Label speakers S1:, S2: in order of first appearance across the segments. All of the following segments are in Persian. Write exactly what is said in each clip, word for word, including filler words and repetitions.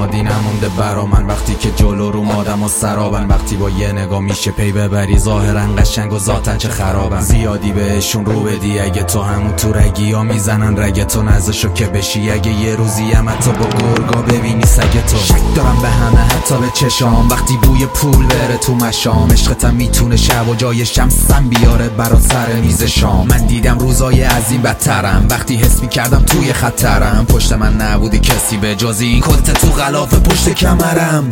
S1: اعتمادی نمونده برا من، وقتی که جلو رو آدم و سرابن. وقتی با یه نگاه میشه پی ببری ظاهرا قشنگ و ذاتن چه خرابن. زیادی بهشون رو بدی اگه تو همون تو رگی ها میزنن رگتو، نزدشو که بشی اگه یه روزی هم حتی با گرگا ببینی سگتو. شک دارم به همه حتی به چشام، وقتی بوی پول بره تو مشام. عشقتم میتونه شب و جای شمسم بیاره برات سر میز شام. من دیدم روزای از این بدترم، وقتی حس میکردم توی خطرم. پشت من نبودی کسی به جز این کت تو غلاف پشت کمرم.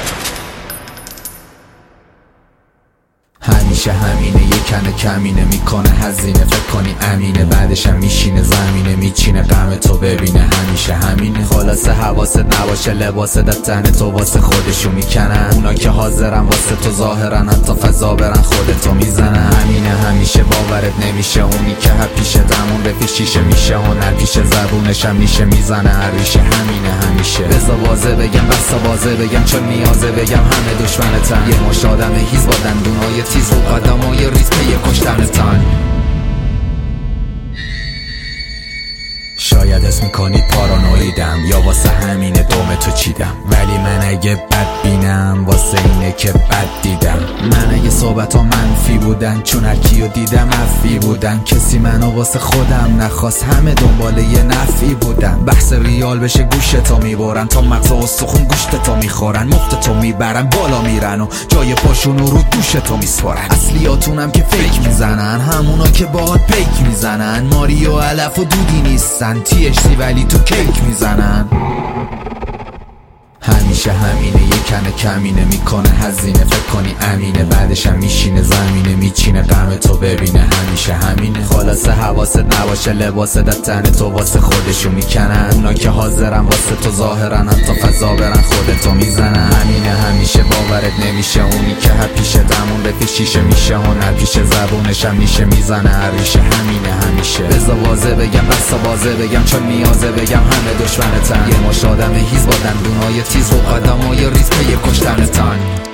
S1: همیشه همینه، یه کنه کمینه میکنه هزینه. فکر کنی امینه بعدشم میشینه زمینه میچینه غم تو ببینه. همیشه همینه، خلاصه حواست نباشه لباس دتن تو واسه خودشو میکنن. اونا که حاضرن واسه تو ظاهرن حتی فضا برن خودتو میزنن. همینه همیشه باورت نمیشه، اونی که هر پیش دمون رفیق شیشه میشه. هنر پیش زبونشم میشه میزنه هر ریشه. همینه همیشه، بزا بازه بگم بسا بازه بگم چون نیازه بگم همه دشمنتن. یه مشت آدم هیز با دندونای تیز رو قدم و یه ریز که یه کشتنتان. شاید اسم میکنید پارانویدم یا واسه همینه دوم تو چیدم، ولی من اگه بد بینم واسه اینه که بد دیدم. من اگه صحبت ها منفی بودن چون هرکیو دیدم افی بودن. کسی منو واسه خودم نخواست، همه دنبال یه نفی بودن. بحث ریال بشه گوشتو میبرن تا مغز و استخون گوشتتو میخورن. مفتتو میبرن بالا میرن و جای پاشونو رو دوشتو میسپارن. اصلیاتونم که فیک میزنن، همونا که باهات پیک میزنن. ماری و علف و دودی نیستن، تی اچ سی ولی تو کیک میزنن. همیشه همینه، یه کنه کمینه میکنه هزینه. فکر کنی امینه بعدشم میشینه زمینه میچینه غم تو ببینه. همیشه همینه، خلاصه حواست نباشه لباس دتن تو واسه خودشو میکنن. اونا که حاضرن واسه تو ظاهرن حتی فضا برن خودتو میزنن. همینه همیشه باورت نمیشه، اونی که هر پیش دمون رفیق شیشه میشه. هنر پیش زبونشم میشه میزنه هر ریشه. همینه همیشه، بزا بازه بگم بسا بازه بگم چون نیازه بگم همه دشمنتن. یه مشت آدم هیز با دندونای تیز و قدم و یه ریز که یه کشتنتان.